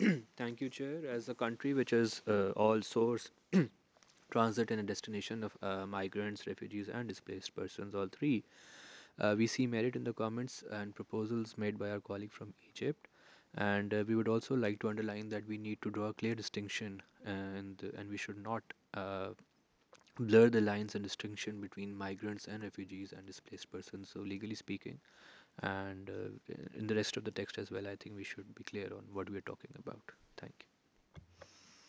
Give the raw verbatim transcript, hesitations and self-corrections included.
Thank you, Chair. As a country which is uh, all source, transit, and a destination of uh, migrants, refugees, and displaced persons, all three, uh, we see merit in the comments and proposals made by our colleague from Egypt. And uh, we would also like to underline that we need to draw a clear distinction, and and we should not uh, blur the lines and distinction between migrants and refugees and displaced persons. So, legally speaking, and uh, in the rest of the text as well, I think we should be clear on what we are talking about. Thank you.